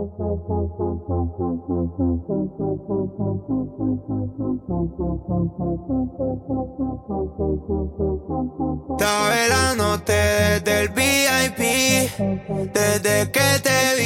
Estaba velándote desde el VIP, desde que te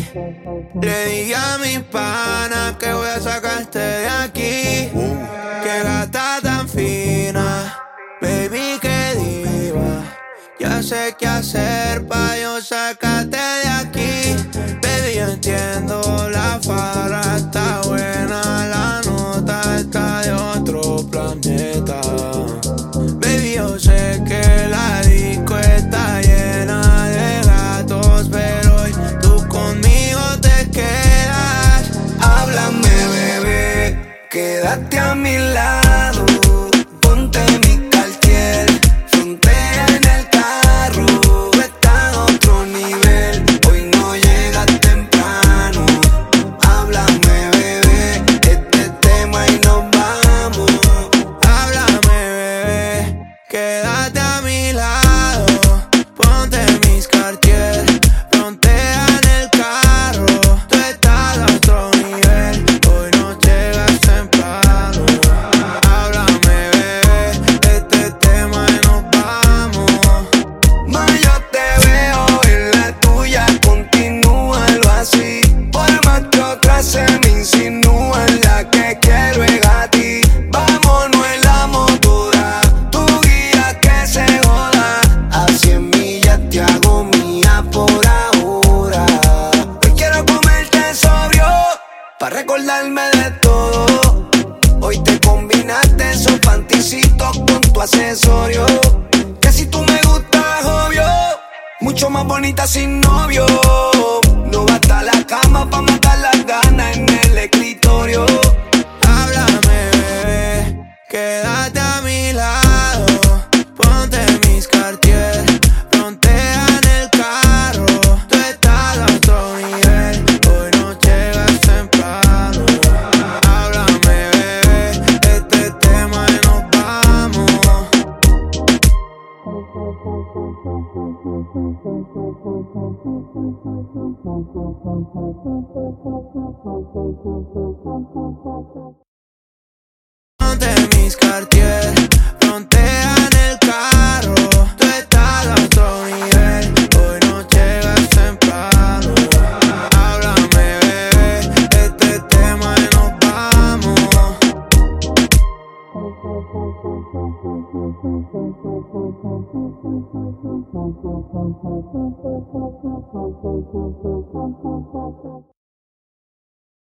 vi. Le dije a mi pana que voy a sacarte de aquí. Que gata tan fina, baby, que diva. Ya sé qué hacer pa' yo sacarte de aquí. Baby, yo entiendo, la farra está buena, la nota está de otro planeta. Baby, yo sé que la disco está llena de gatos, pero hoy tú conmigo te quedas. Háblame, bebé, quédate a mi lado. Ponte mi Cartier, frontea en el carro. Está a otro nivel, hoy no llegas temprano. Háblame, bebé, este tema y nos vamos. Háblame, bebé, quédate a mi lado. Ponte mis Cartier, frontea en el carro. Tú estás a otro nivel, hoy no llegas temprano. Háblame, bebé, este tema y nos vamos. Ma, yo te veo en la tuya, continúalo así. Por más que otras se me insinúan, la que quiero es a ti. Vámonos en la motora, tu guía que se joda. A 100 millas te hago mía por ahora. Hoy quiero comerte sobrio, pa' recordarme de todo. Hoy te combinaste esos panticitos con tu accesorio. Que si tú me gustas, obvio, mucho más bonita sin novio. No basta la cama pa' matar las ganas en el escritorio. Háblame, bebé, quédate a mi lado. Ponte mis Cartier, frontea en el carro. Tú estás a otro nivel, hoy no llegas temprano. Háblame, bebé, este tema y nos vamos. Ponte mis Cartier, frontea en el carro. Tú estás a otro nivel, hoy no llegas temprano. Háblame, bebé, este tema y nos vamos.